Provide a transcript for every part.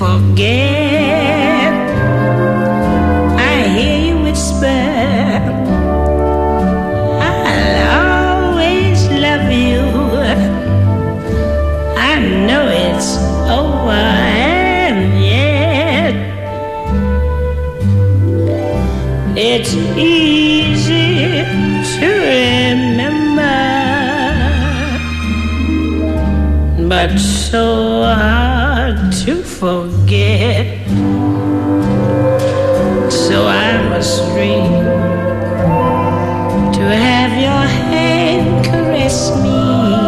forget. I hear you whisper, I'll always love you. I know it's over and yet it's easy to remember, but so hard to forget. So I must dream to have your hand caress me,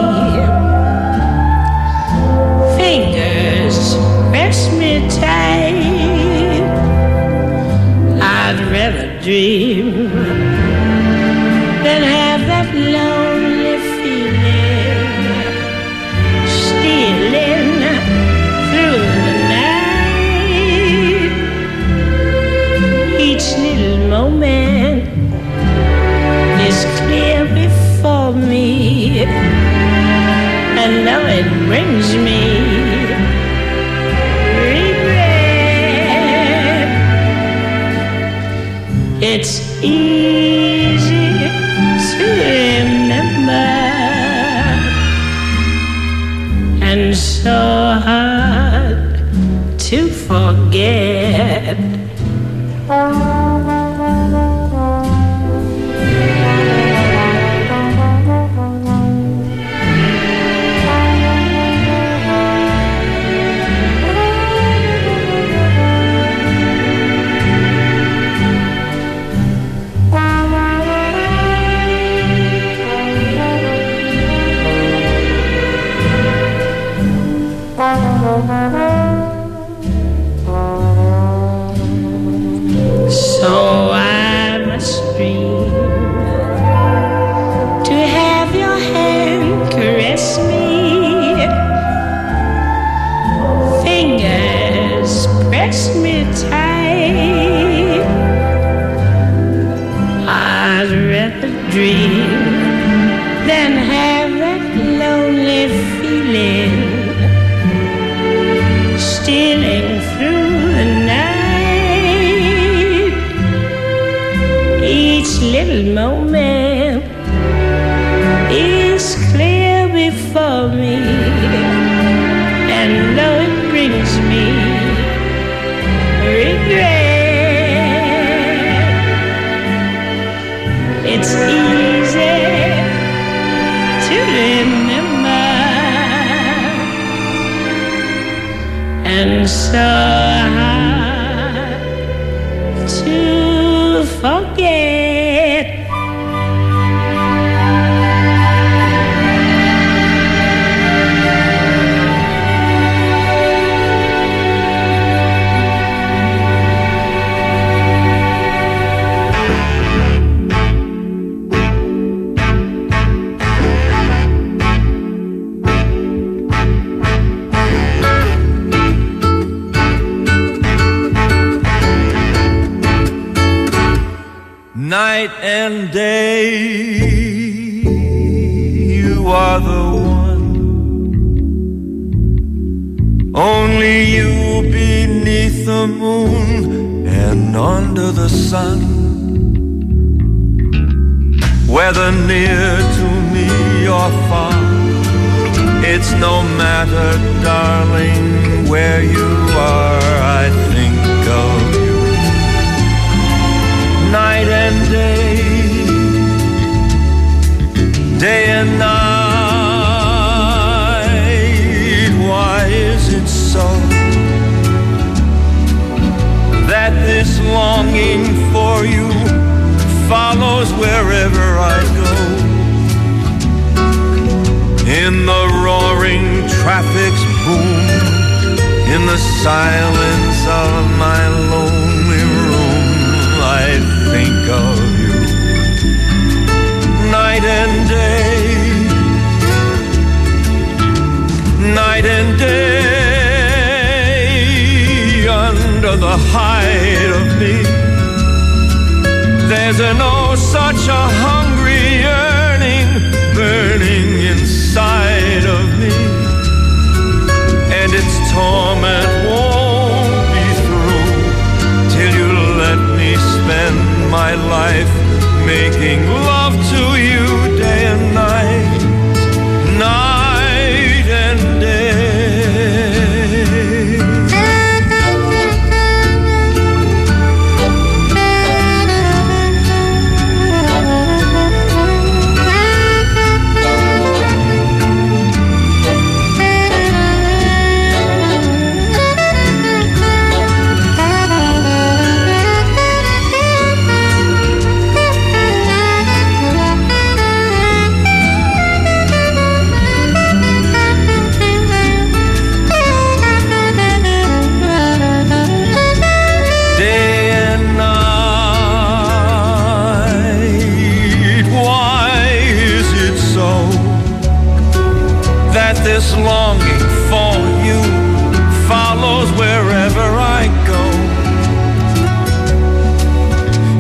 fingers press me tight. I'd rather dream than have that lonely feeling stealing through the night. Each little moment is clear before me, and though it brings me regret, it's easy to remember and so hard to forget. So I must dream to have your hand caress me, fingers press me tight. I'd rather dream than have that lonely feeling stealing through the night. Each little moment is clear before me, and though it brings me regret, it's easy to remember and so hard to forget. Night and day, you are the one. Only you beneath the moon and under the sun. Whether near to me or far, it's no matter, darling, where you are, I think of you. Night and day, day and night. Why is it so that this longing for you follows wherever I go? In the roaring traffic's boom, in the silence of my lonely room, I think of you. Night and day, night and day, under the hide of me, there's an oh such a hungry yearning burning inside of me, and its torment won't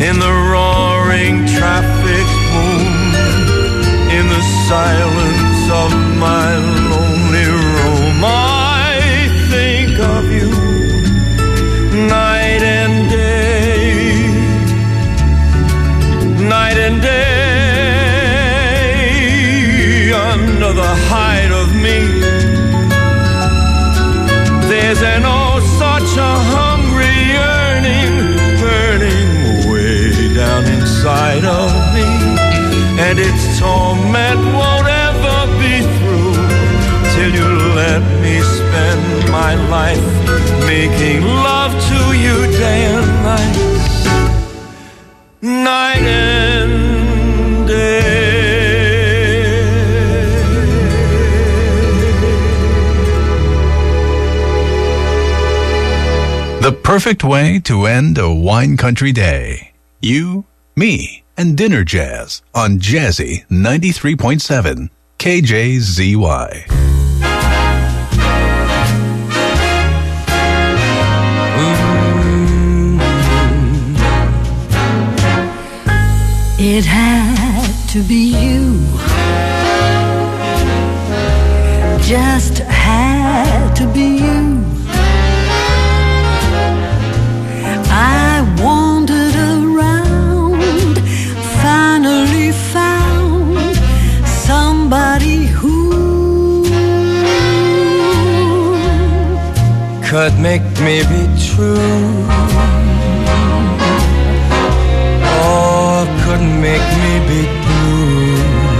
in the roaring traffic's boom, in the silence of my lonely room. I think of you night and day, night and day. Under the hide of me, there's an oh such a hungry yearning burning way down inside of me, and its torment won't ever be through till you let me spend my life making love to you day and night, night and day. The perfect way to end a wine country day. You, me, and dinner jazz on Jazzy 93.7 KJZY. It had to be you, just had to be you. I wandered around, finally found somebody who could make me be true, or could make me be blue,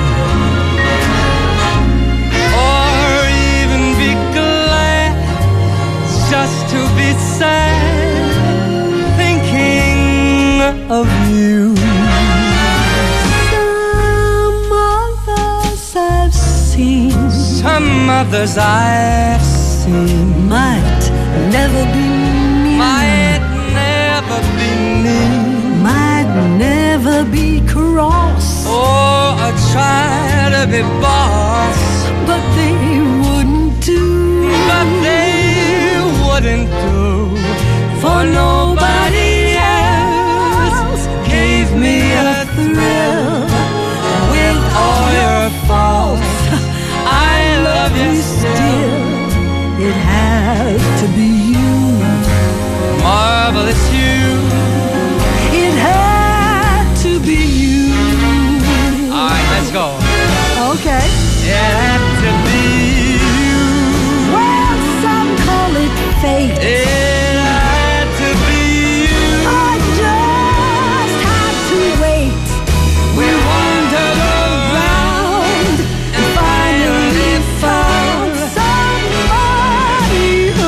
or even be glad just to be sad, thinking of you. Some others I've seen, Some others I've seen might never be me, might never be me, might never be cross, or I try to be boss, but they wouldn't do, but they wouldn't do, for nobody else gave me a thrill. With all your faults, I love you still. It had to be you, marvelous you. it had to be you. All right, let's go. Okay. It had to be you. Well, some call it fate. It had to be you. I just had to wait. We wandered around and finally found somebody who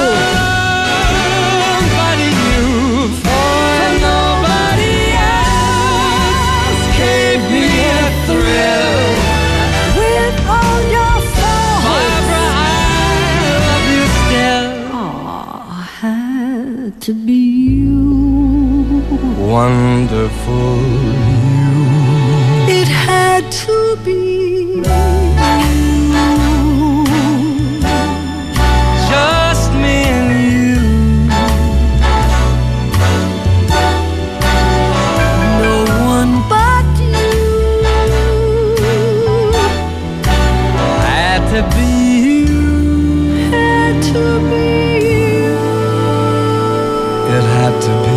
somebody new, for nobody else gave me a thrill. with all your faults. Barbara, I love you still. Had to be you. Wonderful you. It had to be you. Just me and you. No one but you. Had to be you. Had to be you. It had to be.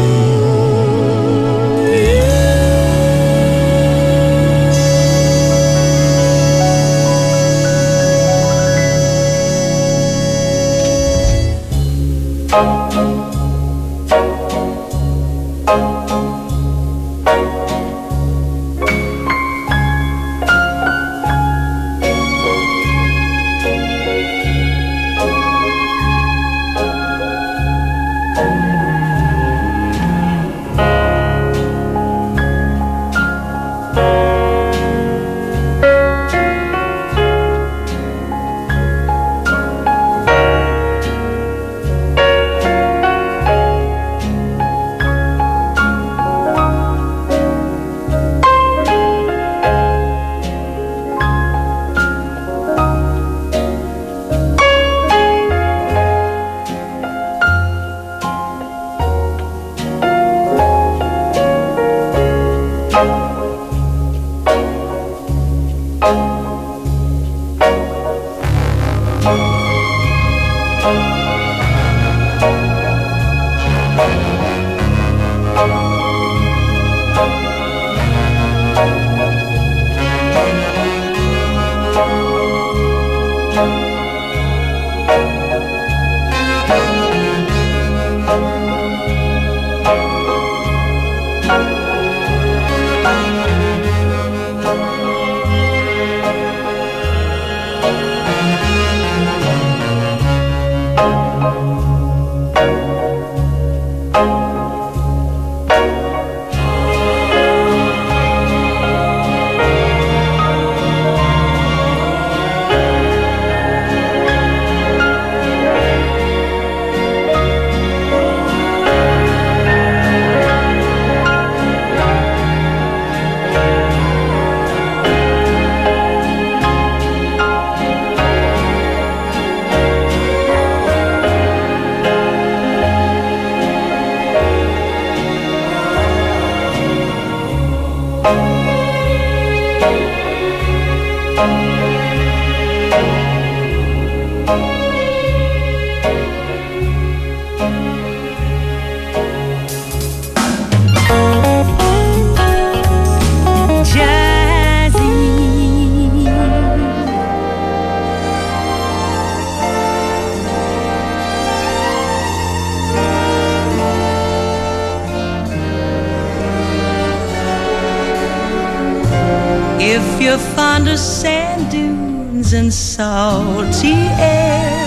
If you're fond of sand dunes and salty air,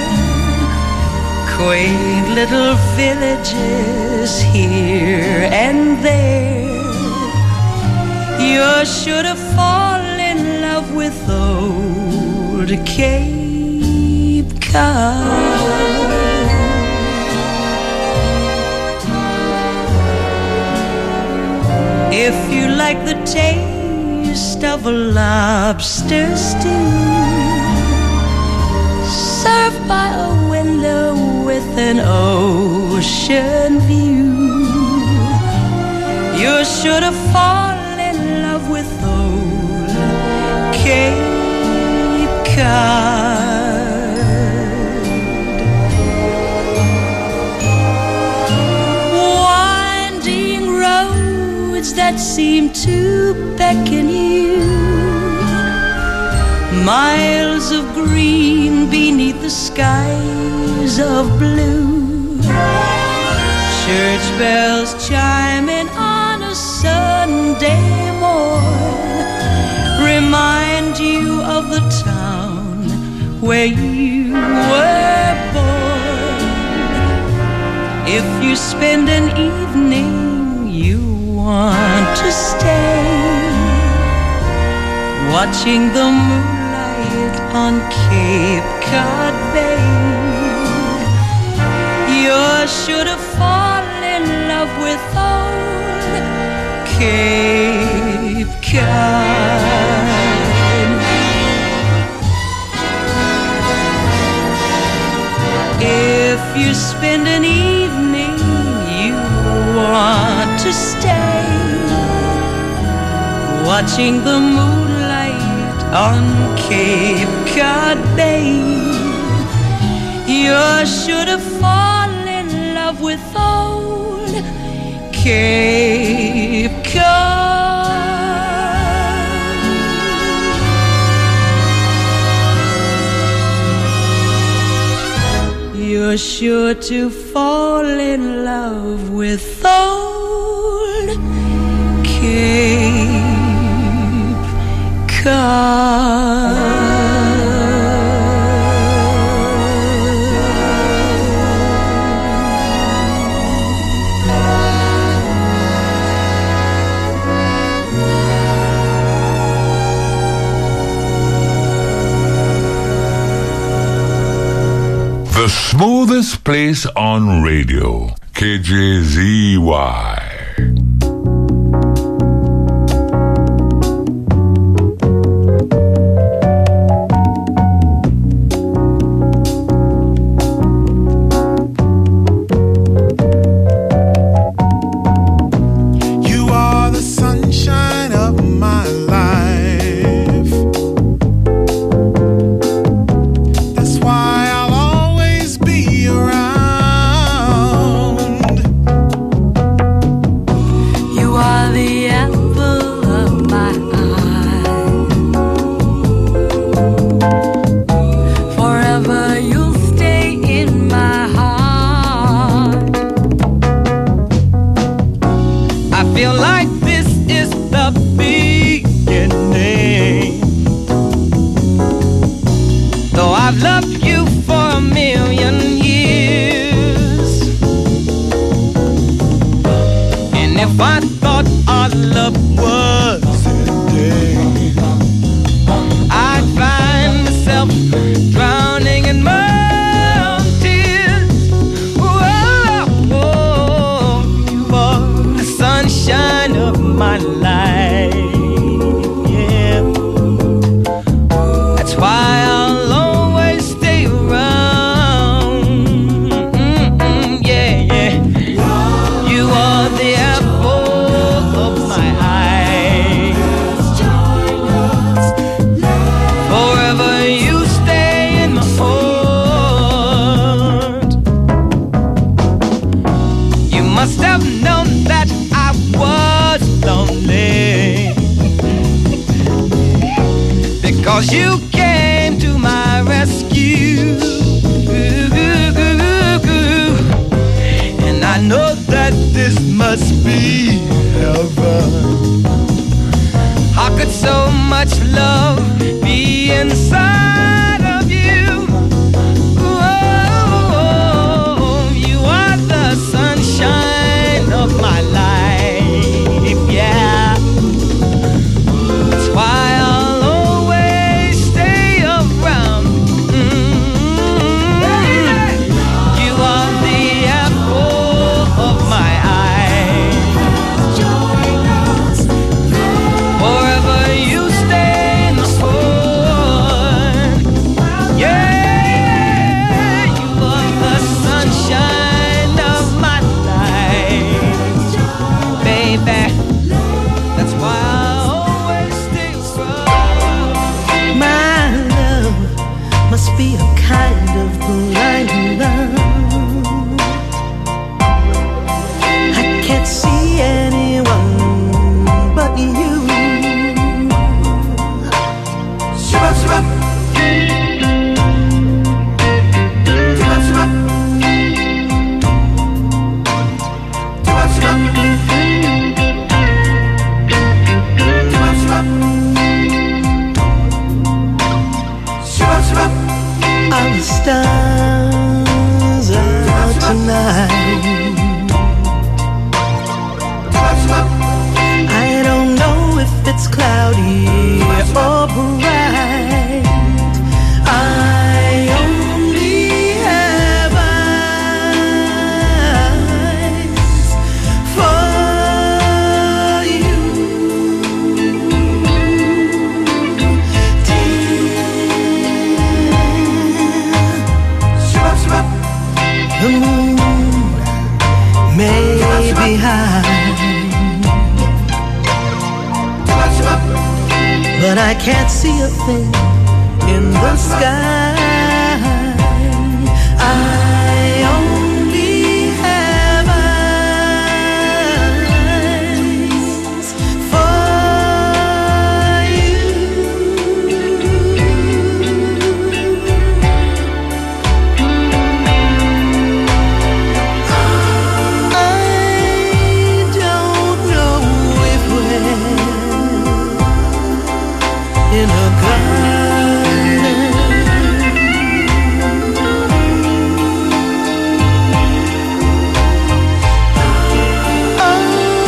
quaint little villages here and there, you're sure to fall in love with old Cape Cod. If you like the taste of a lobster stew, served by a window with an ocean view, you're sure to fall in love with old Cape Cod. Winding roads that seem to beckon you, miles of green beneath the skies of blue, church bells chiming on a Sunday morn remind you of the town where you were born. If you spend an evening you want to stay, watching the moonlight on Cape Cod Bay, you're sure to fall in love with old Cape Cod. If you spend an evening you want to stay, watching the moonlight on Cape Cod Bay, you're sure to fall in love with old Cape Cod. You're sure to fall in love with old Cape Cod. The smoothest place on radio, KJZY. This must be heaven. How Could so much love be inside of you? Oh, you are the sunshine of my life, yeah. That's why I'll always stay around. You are the apple of my eye. Forever you stay in the sun. Yeah, you are the sunshine of my life, baby. That's why I always stay around. My love must be a kind of blind love. I can't see anyone but you. Shiba, shiba. Shiba, shiba. Shiba, shiba. Shiba, shiba. Shiba, shiba. Are the stars out tonight? I don't know if it's cloudy or bright. I only have eyes for you, dear. The moon may be high, but I can't see a thing in the sky. I only have eyes for you. I don't know if we're in a garden or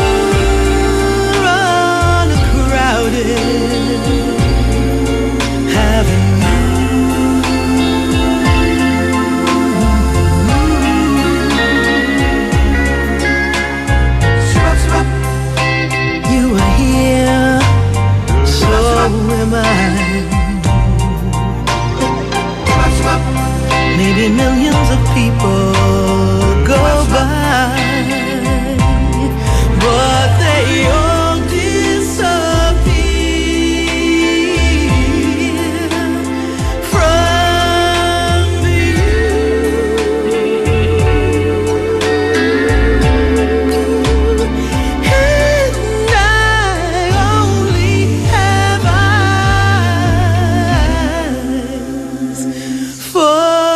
on a crowded avenue. You are here, so am I. Maybe millions of people go by, but they all disappear from view. And I only have eyes for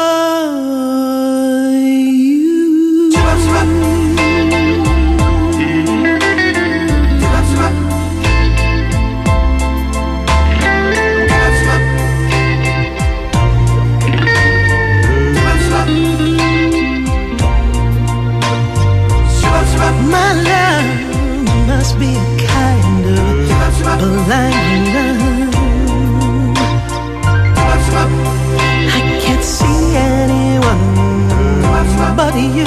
my love must be a kind of blind love. I can't see anyone but you.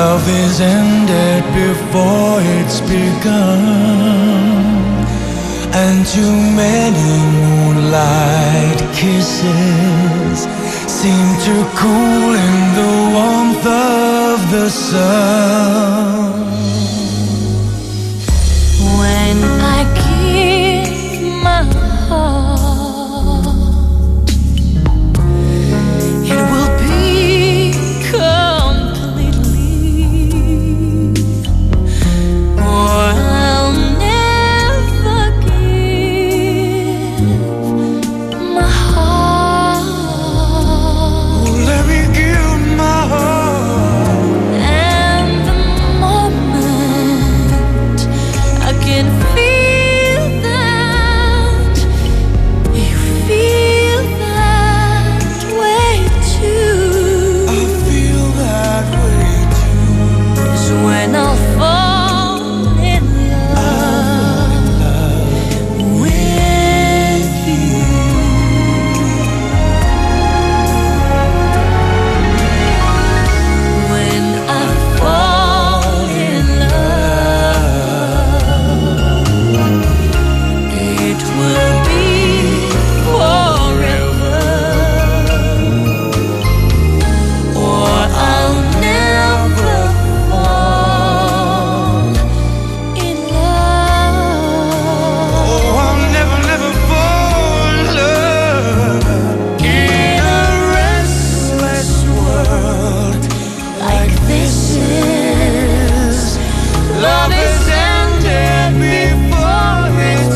love is ended before it's begun, and too many moonlight kisses seem to cool in the warmth of the sun. When I give my heart, it will be completely, or I'll never give my heart. Oh, let me give my heart. And the moment I can feel that, you feel that way too. I feel that way too. Is when I'll fall in love with you. When I fall in love, it will be forever, or I'll never fall in love. Oh, I'll never, never fall in love in a restless world Like this is love is ended before it's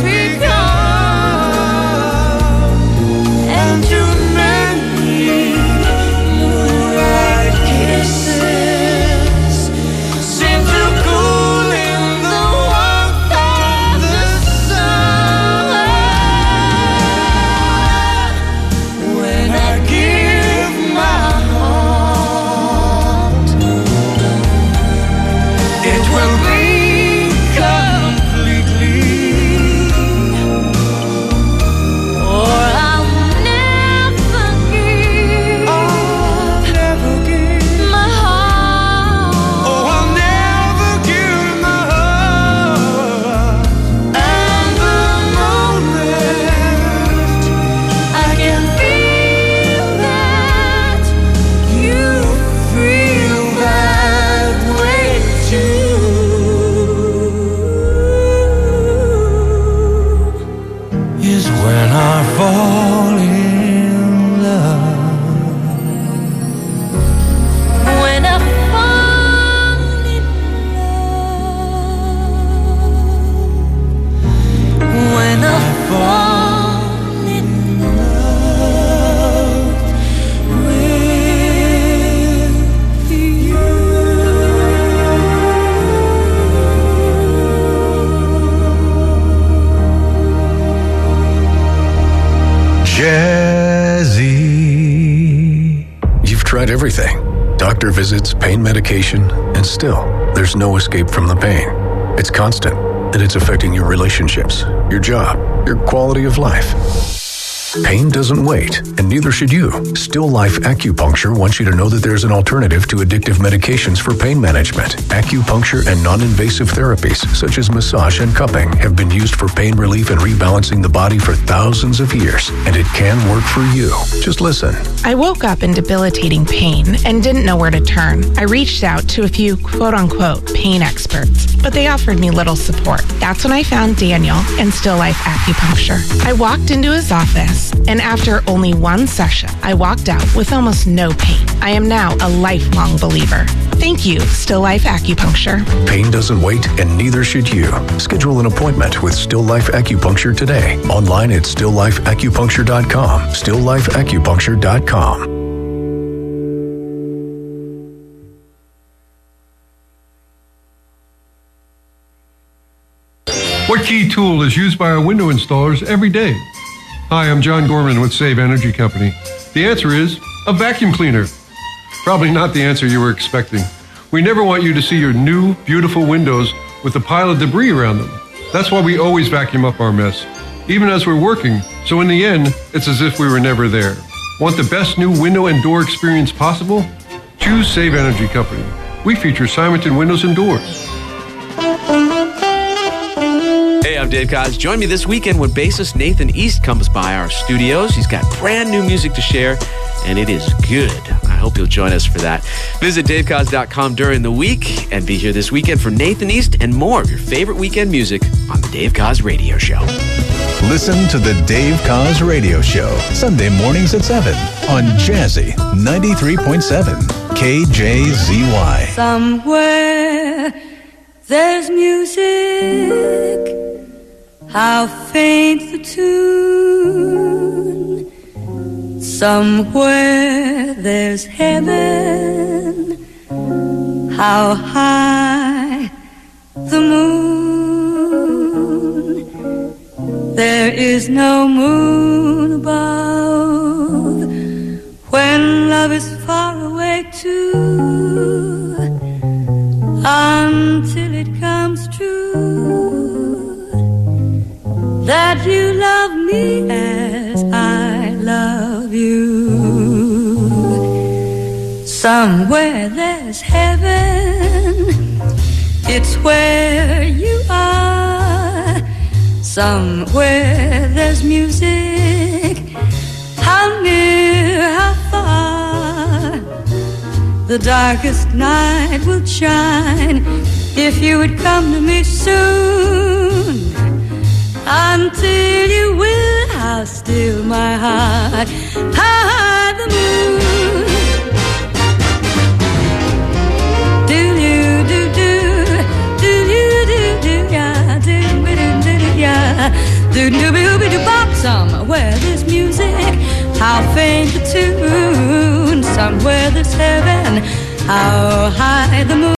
begun, and too many moonlight kisses seem to cool in the warmth of the sun. When I give my heart, it will be completely, or I'll never give my heart. Oh, I'll never give my heart. And the moment I can feel that, you feel that way too. is when I fall in love. When I fall in love, when I fall in love with you. Jazzy. You've tried everything. Doctor visits, pain medication, and still, there's no escape from the pain. It's constant, and it's affecting your relationships, your job, your quality of life. Pain doesn't wait, and neither should you. Still Life Acupuncture wants you to know that there's an alternative to addictive medications for pain management. Acupuncture and non-invasive therapies, such as massage and cupping, have been used for pain relief and rebalancing the body for thousands of years, and it can work for you. Just listen. I woke up in debilitating pain and didn't know where to turn. I reached out to a few quote-unquote pain experts, but they offered me little support. That's when I found Daniel and Still Life Acupuncture. I walked into his office, and after only one session, I walked out with almost no pain. I am now a lifelong believer. Thank you, Still Life Acupuncture. Pain doesn't wait, and neither should you. Schedule an appointment with Still Life Acupuncture today. Online at stilllifeacupuncture.com. stilllifeacupuncture.com. What key tool is used by our window installers every day? Hi, I'm John Gorman with Save Energy Company. The answer is a vacuum cleaner. Probably not the answer you were expecting. We never want you to see your new, beautiful windows with a pile of debris around them. That's why we always vacuum up our mess, even as we're working, so in the end, it's as if we were never there. Want the best new window and door experience possible? Choose Save Energy Company. We feature Simonton Windows and Doors. Hey, I'm Dave Koz. Join me this weekend when bassist Nathan East comes by our studios. He's got brand new music to share, and it is good. I hope you'll join us for that. Visit davekoz.com during the week and be here this weekend for Nathan East and more of your favorite weekend music on the Dave Koz Radio Show. Listen to the Dave Koz Radio Show, Sunday mornings at 7 on Jazzy 93.7 KJZY. Somewhere there's music, how faint the tune. Somewhere there's heaven, how high the moon. There is no moon above when love is far away too, until it comes true that you love me as I love you. Somewhere there's heaven, it's where you are. Somewhere there's music, how near, how far. The darkest night will shine if you would come to me soon. Until you will, I'll still my heart, high the moon. Somewhere there's music, how faint the tune. Somewhere there's heaven, how high the moon.